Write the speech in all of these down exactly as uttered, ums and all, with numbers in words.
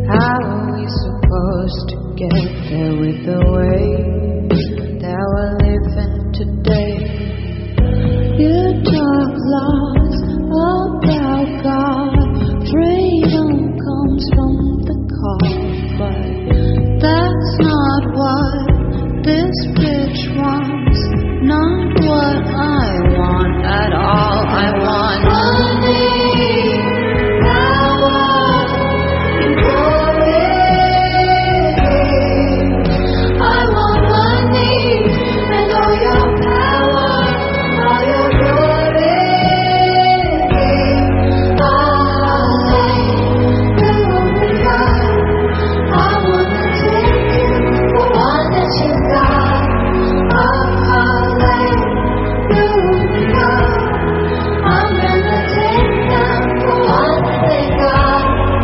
How are we supposed to get there with the way that we're living today? You talk lots about God. Freedom comes from the call, but that's not what this bitch wants. Not what I want at all. I want money, power, and glory. I want money and all your power, all your glory. Hallelujah. I wanna take you for all that you got. Hallelujah. I'm gonna take them for all that they got.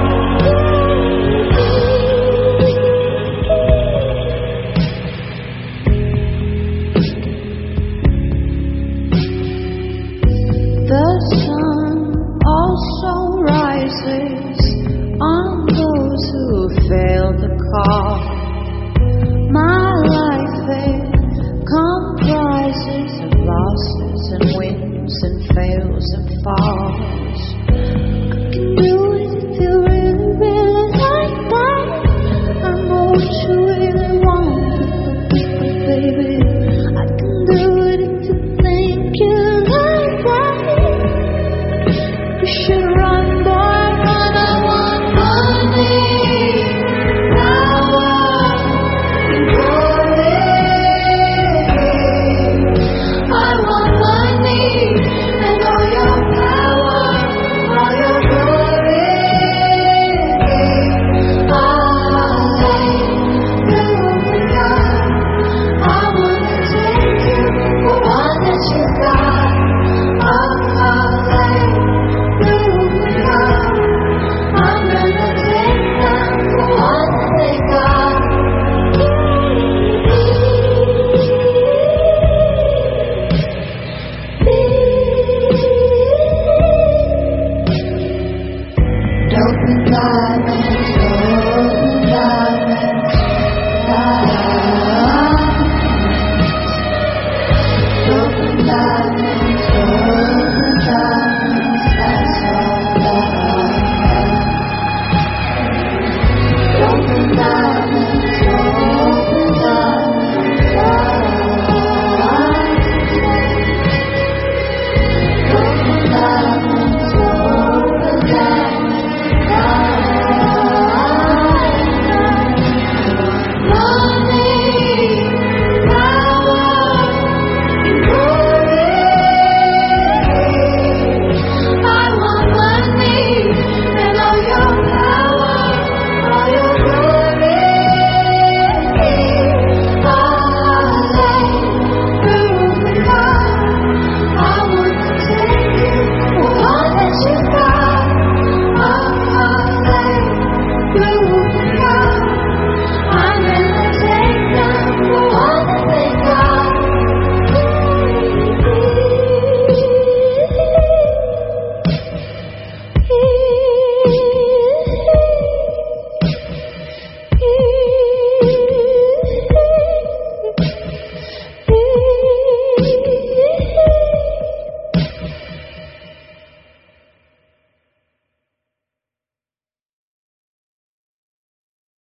The sun also rises on those who fail the call. My life, it comprises of losses and wins and fails and falls. I can do it if you really, really like that. I know what you really want, but baby, I can do it if you think you like that. You should run, boy, run. I want money, power, and glory. I want money and all your power, all your glory. Hallelujah. I wanna take you for all that you got. Hallelujah. I'm gonna take them for all that they got. Dope and diamonds, dope and diamonds, dope and diamonds, dope and diamonds, that's all that I have. Dope and diamonds, dope and diamonds, dope and diamonds, dope and diamonds. You